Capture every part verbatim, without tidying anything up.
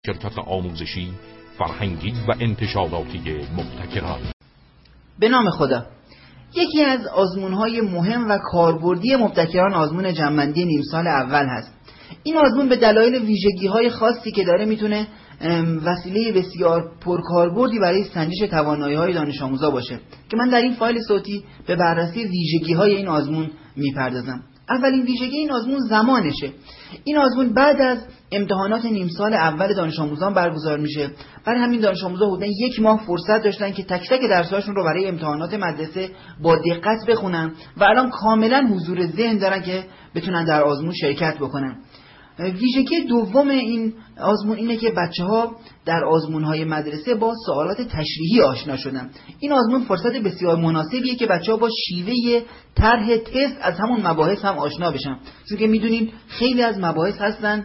شرکت آموزشی، فرهنگی و انتشاراتی مبتکران. به نام خدا. یکی از آزمون‌های مهم و کاربردی مبتکران آزمون جمع‌بندی نیم سال اول هست. این آزمون به دلایل ویژگی‌های خاصی که داره میتونه وسیله بسیار پرکاربردی برای سنجش توانایی‌های دانش آموزا باشه که من در این فایل صوتی به بررسی ویژگی‌های این آزمون میپردازم. اولین ویژگی این آزمون زمانشه. این آزمون بعد از امتحانات نیم سال اول دانش آموزان برگزار میشه. برای همین دانش آموزا حدود یک ماه فرصت داشتن که تک تک درس‌هاشون رو برای امتحانات مدرسه با دقت بخونن و الان کاملا حضور ذهن دارن که بتونن در آزمون شرکت بکنن. ویژگی دوم این آزمون اینه که بچه‌ها در آزمون‌های مدرسه با سوالات تشریحی آشنا شدن. این آزمون فرصت بسیار مناسبیه که بچه‌ها با شیوه طرح تست از همون مباحث هم آشنا بشن، چون که می‌دونیم خیلی از مباحث هستن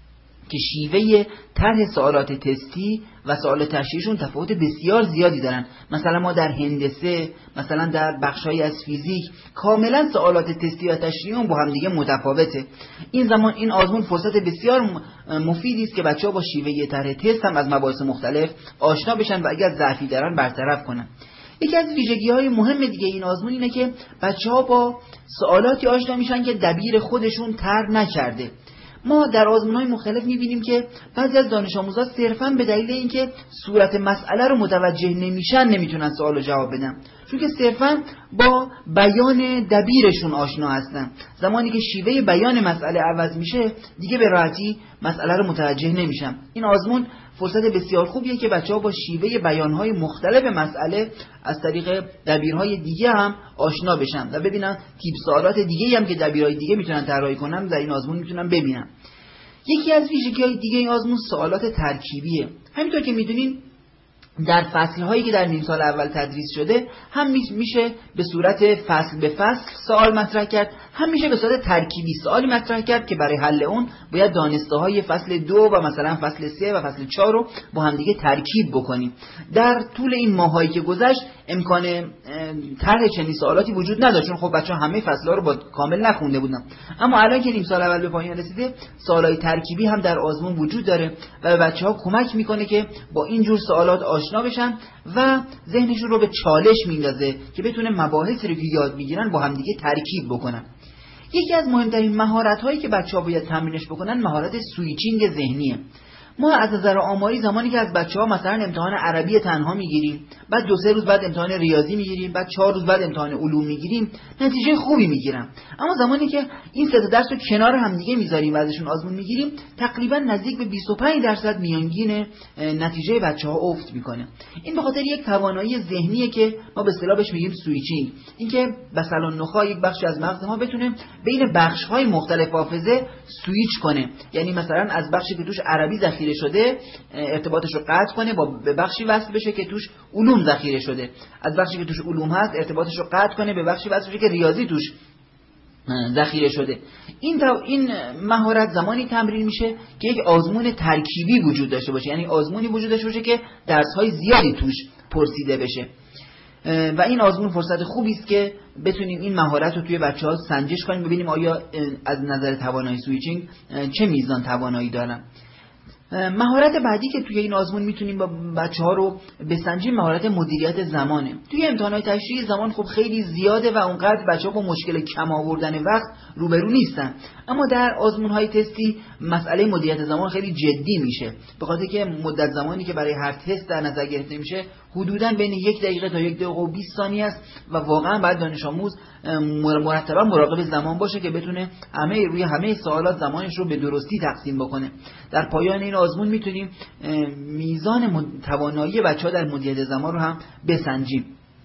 که شیوه طرح سوالات تستی و سوالات تشریحیشون تفاوت بسیار زیادی دارن. مثلا ما در هندسه، مثلا در بخش‌های از فیزیک، کاملا سوالات تستی و تشریحی با هم دیگه متفاوته. این زمان این آزمون فرصت بسیار مفیدی است که بچه‌ها با شیوه طرح تست هم از مباحث مختلف آشنا بشن و اگر ضعفی دارن برطرف کنن. یکی از ویژگی‌های مهم دیگه این آزمون اینه که بچه‌ها با سوالاتی آشنا میشن که دبیر خودشون طرح نکرده. ما در آزمون‌های مختلف می‌بینیم که بعضی از دانش آموزا صرفاً به دلیل اینکه صورت مسئله رو متوجه نمیشن نمیتونن سوال رو جواب بدن، چون که صرفاً با بیان دبیرشون آشنا هستن. زمانی که شیوه بیان مسئله عوض میشه دیگه به راحتی مسئله رو متوجه نمیشن. این آزمون فرصت بسیار خوبیه که بچه‌ها با شیوه بیان‌های مختلف مسئله از طریق دبیرهای دیگه هم آشنا بشن و ببینن تیپ سوالات دیگه‌ای هم که دبیرهای دیگه میتونن طراحی کنن در این آزمون میتونن ببینن. یکی از ویژگی‌های دیگه این آزمون سوالات ترکیبیه. همینطور که میدونین در فصل‌هایی که در نیم سال اول تدریس شده هم میشه به صورت فصل به فصل سوال مطرح کرد، هم میشه به صورت ترکیبی سوالی مطرح کرد که برای حل اون باید دانسته‌های فصل دو و مثلا فصل سه و فصل چهار رو با هم دیگه ترکیب بکنیم. در طول این ماهایی که گذشت امکان طرح چنین سوالاتی وجود نداشت، چون خب بچه‌ها همه فصل‌ها رو با کامل نخونده بودن. اما الان که نیم سال اول به پایان رسیده، سوالای ترکیبی هم در آزمون وجود داره و به بچه‌ها کمک میکنه که با این جور سوالات آشنا بشن و ذهنشون رو به چالش میندازه که بتونه مباحثی رو که یاد میگیرن با هم دیگه ترکیب بکنن. یکی از مهمترین مهارت‌هایی که بچه‌ها باید تمرینش بکنن مهارت سویچینگ ذهنیه. ما از نظر آماری زمانی که از بچه‌ها مثلا امتحان عربی تنها میگیریم، بعد دو سه روز بعد امتحان ریاضی میگیریم، بعد چهار روز بعد امتحان علوم میگیریم، نتیجه خوبی میگیرن. اما زمانی که این سه تا درس رو کنار هم دیگه میذاریم و ازشون آزمون میگیریم، تقریبا نزدیک به بیست و پنج درصد میانگین نتیجه بچه‌ها افت میکنه. این به خاطر یک توانایی ذهنیه که ما به اصطلاح بهش میگیم سویچینگ. اینکه مثلا نخاع یک بخشی از مغز ما بتونه بین بخش‌های مختلف حافظه سویچ کنه. یعنی مثلا از بخشی که توش عربی ذخیره شده ارتباطش رو قطع کنه با به بخشی وصل بشه که توش علوم ذخیره شده، از بخشی که توش علوم هست ارتباطش رو قطع کنه به بخشی وصل بشه که ریاضی توش ذخیره شده. این این مهارت زمانی تمرین میشه که یک آزمون ترکیبی وجود داشته باشه، یعنی آزمونی وجود داشته باشه که درس‌های زیادی توش پرسیده بشه و این آزمون فرصت خوبی است که بتونیم این مهارت رو توی بچه‌ها سنجش کنیم، ببینیم آیا از نظر توانایی سویچینگ چه میزان توانایی دارن. مهارت بعدی که توی این آزمون میتونیم با بچه‌ها رو بسنجیم مهارت مدیریت زمانه. توی امتحانات تشریحی زمان خب خیلی زیاده و اونقدر بچه‌ها با مشکل کم آوردن وقت روبرو نیستن، اما در آزمون‌های تستی مسئله مدیریت زمان خیلی جدی میشه، به خاطر که مدت زمانی که برای هر تست در نظر گرفته میشه حدوداً بین یک دقیقه تا یک دقیقه و بیست ثانیه است و واقعاً باید دانش آموز مرتباً مراقب زمان باشه که بتونه همه روی همه سوالات زمانش رو به درستی تقسیم بکنه. در پایان این آزمون میتونیم میزان توانایی بچه‌ها در مدیریت زمان رو هم بسنجیم.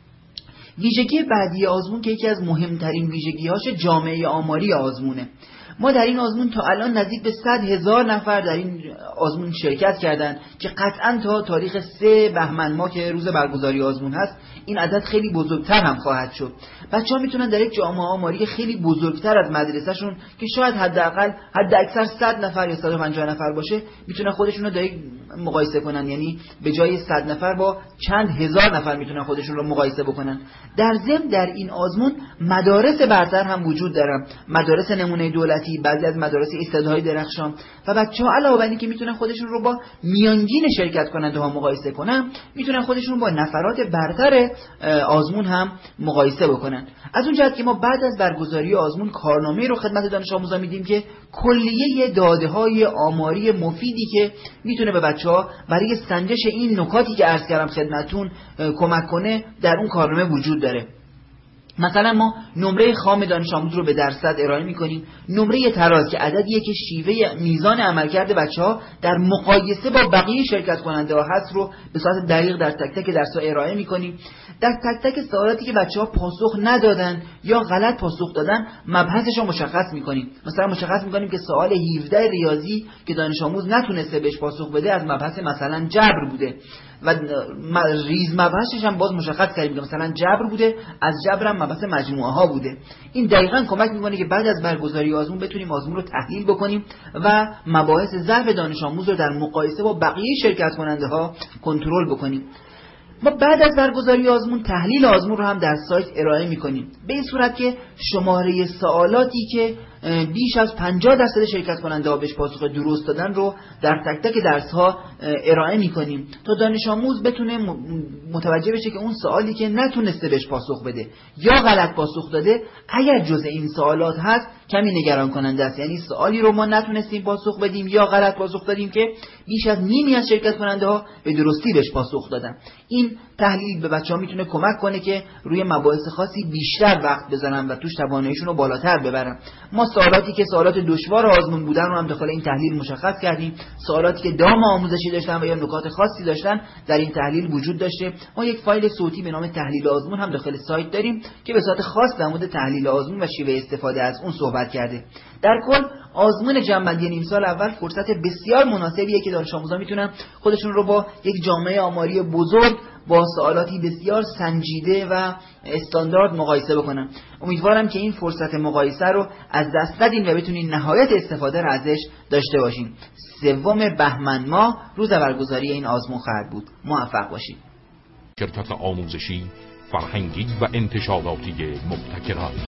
ویژگی بعدی آزمون که یکی از مهمترین ویژگی‌هاش جامعه آماری آزمونه. ما در این آزمون تا الان نزدیک به صد هزار نفر در این آزمون شرکت کردن که قطعاً تا تاریخ سه بهمن ماه که روز برگزاری آزمون هست این عدد خیلی بزرگتر هم خواهد شد. بچه‌ها میتونن در یک جامعه آماری خیلی بزرگتر از مدرسه‌شون که شاید حداقل حد اکثر صد نفر یا صد و پنجاه نفر باشه میتونن خودشون رو در یک مقایسه کنن، یعنی به جای صد نفر با چند هزار نفر میتونن خودشون رو مقایسه بکنن. در ضمن در این آزمون مدارس برتر هم وجود دارن، مدارس نمونه دولتی، بعضی از مدارس استادهای درخشان، و بچه‌ها علاوه بر اینکه میتونن خودشون رو با میانگین شرکت کننده ها مقایسه کنن، میتونن خودشون با نفرات برتر آزمون هم مقایسه بکنن. از اون جهت که ما بعد از برگزاری آزمون کارنامه رو خدمت دانش آموزان میدیم که کلیه داده‌های آماری مفیدی که میتونه به بچه‌ها برای سنجش این نکاتی که عرض کردم خدمتتون کمک کنه در اون کارنامه وجود داره. مثلا ما نمره خام دانش آموز رو به درصد ارائه می‌کنیم، نمره تراز که عددیه که شیوه میزان عملکرد بچه‌ها در مقایسه با بقیه شرکت کننده‌ها هست رو به صورت دقیق در تک تک درس‌ها ارائه می‌کنیم. در تک تک سوالاتی که بچه‌ها پاسخ ندادن یا غلط پاسخ دادن مبحثش رو مشخص می‌کنیم. مثلا مشخص می‌کنیم که سوال هفده ریاضی که دانش آموز نتونسته بهش پاسخ بده از مبحث مثلا جبر بوده و ریز مبحثش هم باز مشخص کردیم که مثلا جبر بوده، از جبر هم مبحث مجموعه ها بوده. این دقیقاً کمک می‌کنه که بعد از برگزاری آزمون بتونیم آزمون رو تحلیل بکنیم و مباحث ضعف دانش آموز رو در مقایسه با بقیه شرکت کننده ها کنترل بکنیم. ما بعد از برگزاری آزمون تحلیل آزمون رو هم در سایت ارائه می‌کنیم، به این صورت که شماره سوالاتی که بیش از پنجاه درصد شرکت کننده ها بهش پاسخ درست دادن رو در تک تک درس ها ارائه می‌کنیم تا دانش آموز بتونه متوجه بشه که اون سوالی که نتونسته بهش پاسخ بده یا غلط پاسخ داده اگر جزء این سوالات هست کمی نگران کننده است. یعنی سوالی رو ما نتونستیم پاسخ بدیم یا غلط پاسخ دادیم که بیش از نیمی از شرکت کننده ها به درستی بهش پاسخ دادن. این تحلیل به بچه‌ها میتونه کمک کنه که روی مباحث خاصی بیشتر وقت بذارن و توش تواناییشون رو بالاتر ببرن. ما سوالاتی که سوالات دشوار آزمون بودن رو هم داخل این تحلیل مشخص کردیم، سوالاتی که دام آموزشی داشتن و یا نکات خاصی داشتن در این تحلیل وجود داشته. ما یک فایل صوتی به نام تحلیل آزمون هم داخل سایت داریم که به صورت خاص در مورد تحلیل آزمون و شیوه استفاده از اون صحبت کرده. در کل آزمون جنبندی نیم سال اول فرصت بسیار مناسبیه که دانش آموزان میتونن خودشون رو با یک جامعه آماری بزرگ با سوالاتی بسیار سنجیده و استاندارد مقایسه بکنن. امیدوارم که این فرصت مقایسه رو از دست ندین و بتونین نهایت استفاده را ازش داشته باشین. سوم بهمن ماه روز برگزاری این آزمون خواهد بود. موفق باشید. شرکت آموزشی، فرهنگی و انتشاراتی مبتکران